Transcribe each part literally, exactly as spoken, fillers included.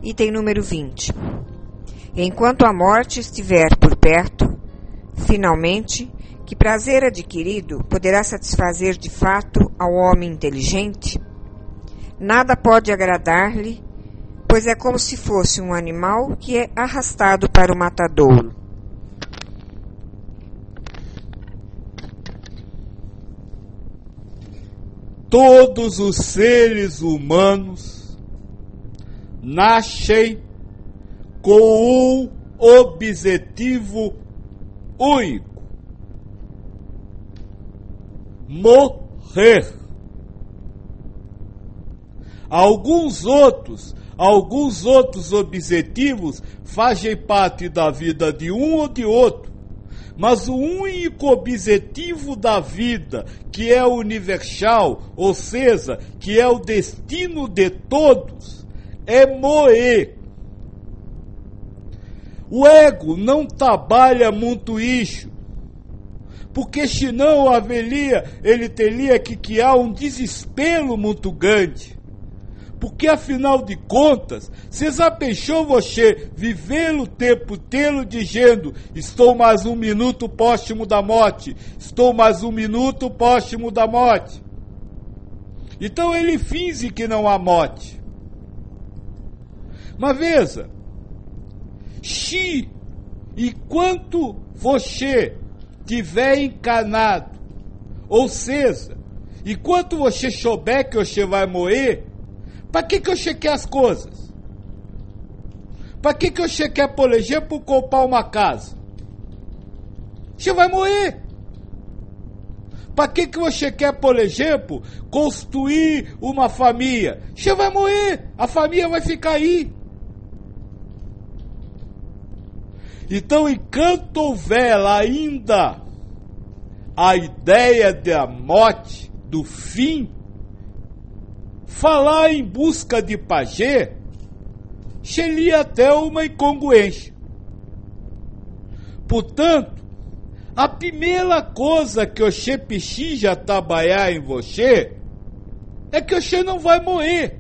Item número vinte. Enquanto a morte estiver por perto, finalmente, que prazer adquirido poderá satisfazer de fato ao homem inteligente? Nada pode agradar-lhe, pois é como se fosse um animal que é arrastado para o matadouro. Todos os seres humanos nascem com um objetivo único: morrer. Alguns outros, alguns outros objetivos fazem parte da vida de um ou de outro, mas o único objetivo da vida, que é universal, ou seja, que é o destino de todos, é morrer. O ego não trabalha muito isso, porque senão haveria, ele teria que criar um desespero muito grande. Porque afinal de contas, você já pensou você viver o tempo inteiro dizendo: estou mais um minuto próximo da morte, estou mais um minuto próximo da morte. Então ele finge que não há morte. Mas veja, se enquanto você tiver encarnado, ou seja, enquanto você souber que você vai morrer, para que que você quer as coisas? Para que que você quer, por exemplo, comprar uma casa? Você vai morrer. Para que que você quer, por exemplo, construir uma família? Você vai morrer. A família vai ficar aí. Então, enquanto houver ainda a ideia da morte, do fim, falar em busca de prazer seria até uma incongruência. Portanto, a primeira coisa que você precisa trabalhar em você é que você não vai morrer.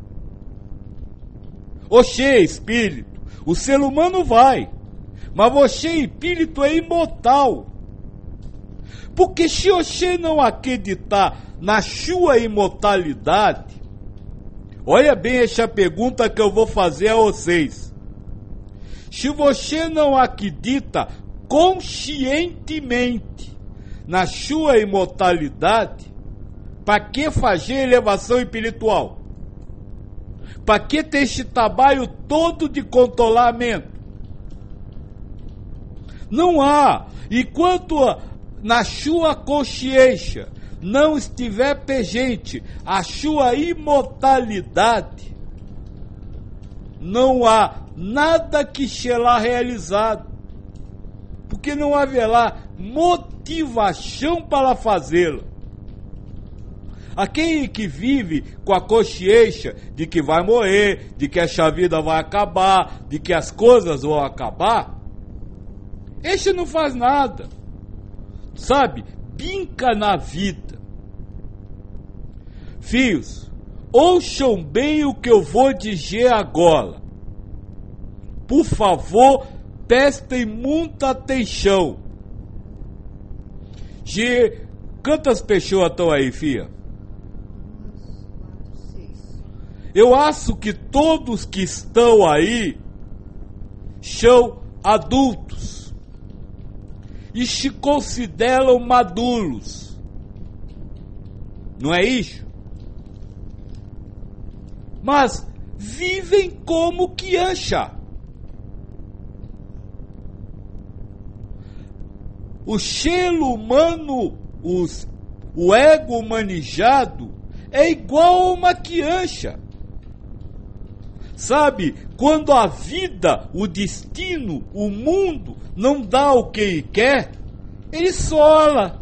Você, espírito, o ser humano vai, mas você, espírito, é imortal. Porque se você não acreditar na sua imortalidade, olha bem essa pergunta que eu vou fazer a vocês. Se você não acredita conscientemente na sua imortalidade, para que fazer elevação espiritual? Para que ter esse trabalho todo de controlamento? Não há. Enquanto na sua consciência não estiver presente a sua imortalidade, não há nada que será realizado, porque não haverá motivação para fazê-lo. Aquele que vive com a consciência de que vai morrer, de que essa vida vai acabar, de que as coisas vão acabar, esse não faz nada, sabe? Brinca na vida. Filhos, ouçam bem o que eu vou dizer agora. Por favor, prestem muita atenção. De quantas pessoas estão aí, filha? Eu acho que todos que estão aí são adultos e se consideram maduros. Não é isso? Mas vivem como criança. O ser humano, os, o ego humanizado, é igual a uma criança. Sabe, quando a vida, o destino, o mundo não dá o que ele quer, ele sola,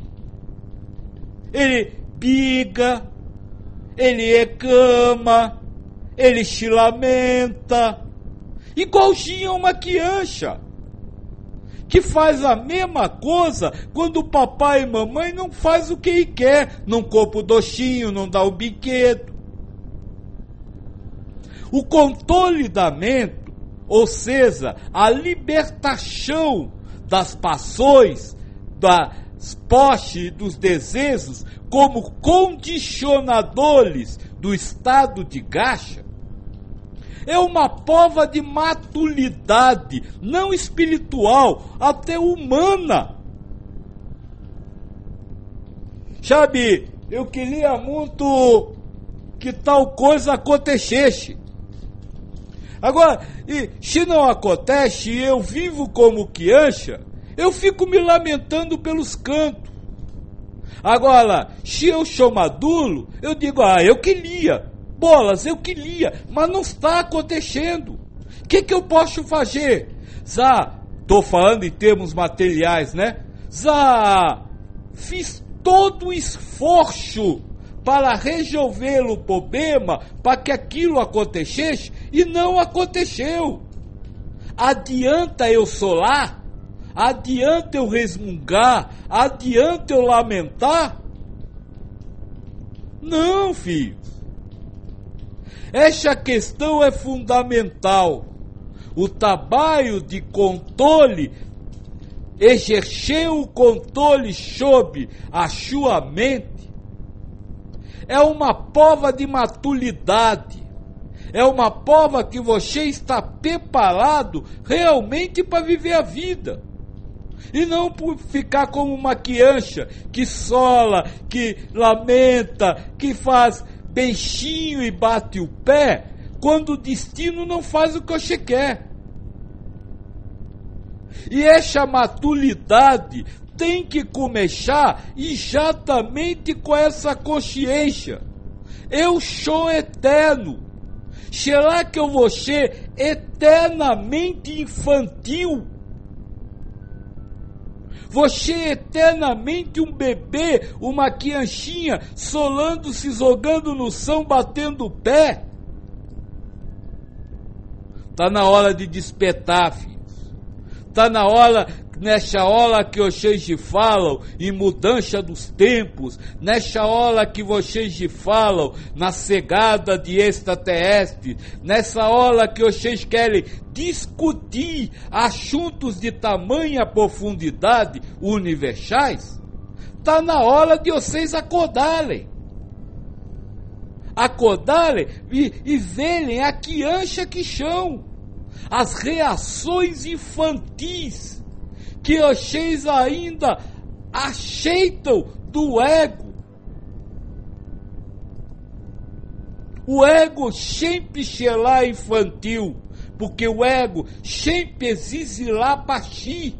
ele briga, ele reclama, ele se lamenta, igualzinho a uma criança, que faz a mesma coisa quando o papai e mamãe não faz o que ele quer, não compra o docinho, não dá o brinquedo. O consolidamento, ou seja, a libertação das paixões, das posses e dos desejos como condicionadores do estado de graxa, é uma prova de maturidade, não espiritual, até humana. Sabe, eu queria muito que tal coisa acontecesse. Agora, e se não acontece e eu vivo como criança, eu fico me lamentando pelos cantos. Agora, se eu sou maduro, eu digo, ah, eu queria, bolas, eu queria, mas não está acontecendo. O que, que eu posso fazer? Já, estou falando em termos materiais, né? Já fiz todo o esforço para resolver o problema, para que aquilo acontecesse, e não aconteceu. Adianta eu solar? Adianta eu resmungar? Adianta eu lamentar? Não, filho. Essa questão é fundamental. O trabalho de controle, exercer o controle sobre a sua mente, é uma prova de maturidade. É uma prova que você está preparado realmente para viver a vida. E não por ficar como uma criança que sola, que lamenta, que faz beijinho e bate o pé, quando o destino não faz o que você quer. E essa maturidade tem que começar exatamente com essa consciência. Eu sou eterno. Será que eu vou ser eternamente infantil? Você eternamente um bebê, uma crianchinha, solando, se jogando no chão, batendo o pé? Está na hora de despertar, filhos. Está na hora, nessa hora que vocês falam em mudança dos tempos, nessa hora que vocês falam na chegada de extraterrestres, nessa hora que vocês querem discutir assuntos de tamanha profundidade universais, está na hora de vocês acordarem. Acordarem e, e verem a criança que são, as reações infantis que vocês ainda aceitam do ego. O ego sempre será infantil, porque o ego sempre exige lá para si,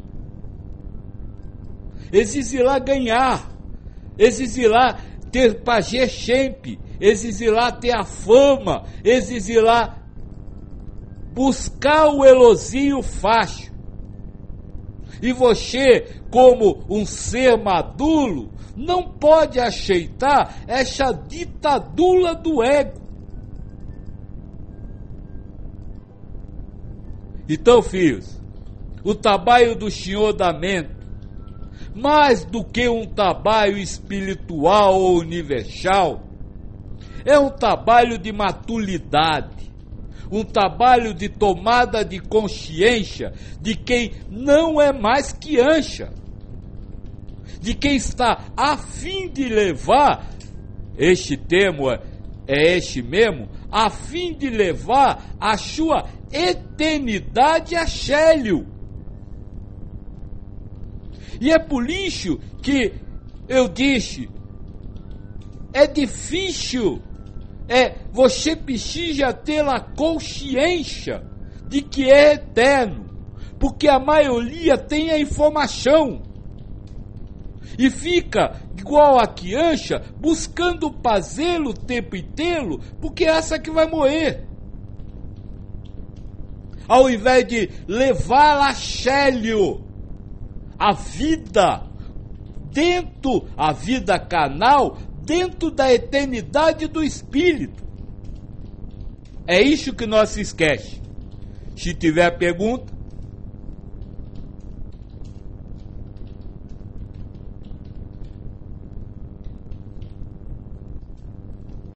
exige lá ganhar, exige lá ter prazer sempre, exige lá ter a fama, exige lá buscar o elogio fácil. E você, como um ser maduro, não pode aceitar essa ditadura do ego. Então, filhos, o trabalho do Senhor da mente, mais do que um trabalho espiritual ou universal, é um trabalho de maturidade, um trabalho de tomada de consciência de quem não é mais criança, de quem está a fim de levar, este termo é, é este mesmo, a fim de levar a sua eternidade a sério. E é por isso que eu disse, é difícil, é, você precisa ter a consciência de que é eterno, porque a maioria tem a informação e fica igual a criança buscando fazê-lo o tempo inteiro, porque acha que vai morrer, ao invés de levar a sério a vida dentro, a vida carnal, dentro da eternidade do Espírito. É isso que nós se esquece. Se tiver pergunta,